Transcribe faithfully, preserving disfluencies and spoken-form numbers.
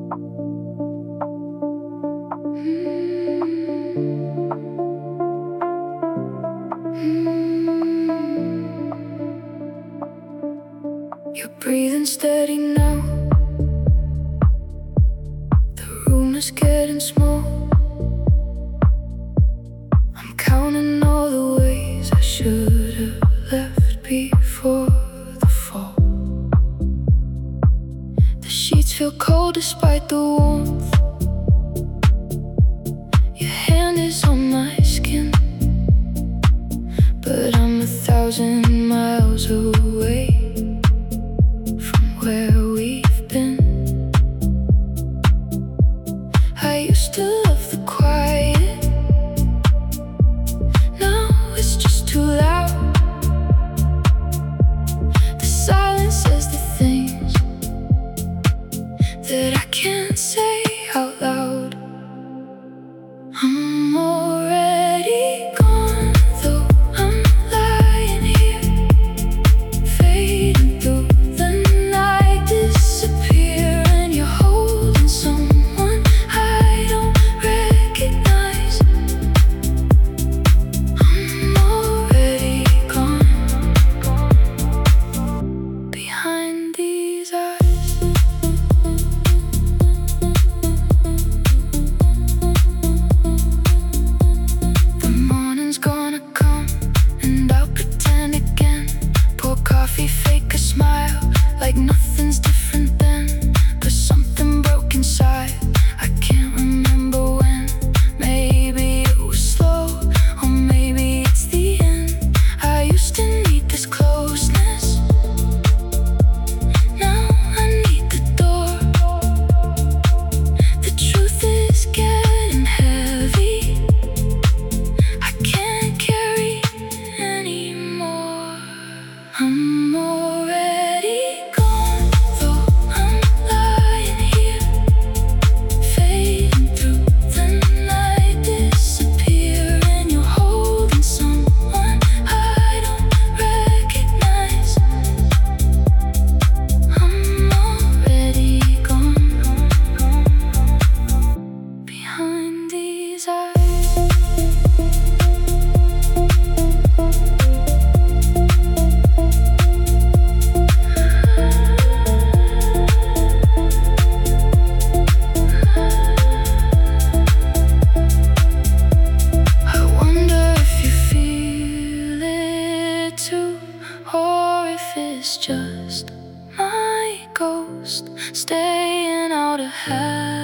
You're breathing steady now. The room is getting small. I'm counting all the ways I should have left before the fall. The sheets feel cold despite the warmth. Your hand is on my skin, but I'm a thousand miles away where we've been. I used to love the quiet, now it's just too loud. The silence says the things that I can't say out loud. I'm already gone, though I'm lying here, fading through the night, disappear, and you're holding someone I don't recognize. I'm already gone, behind these eyes. The morning's gonna come, and I'll pretend again. Pour coffee, fake a smile, like nothing's different then. But something broke inside, I can't remember when. Maybe it was slow, or maybe it's the end. I used to need this closeness, now I need the door. The truth is getting heavy, I can't carry anymore. I'm already gone, though I'm lying here, fading through the night, disappear, and you're holding someone I don't recognize. I'm already gone, behind these eyes. I wonder if you feel it too, or if it's just my ghost staying out of habit.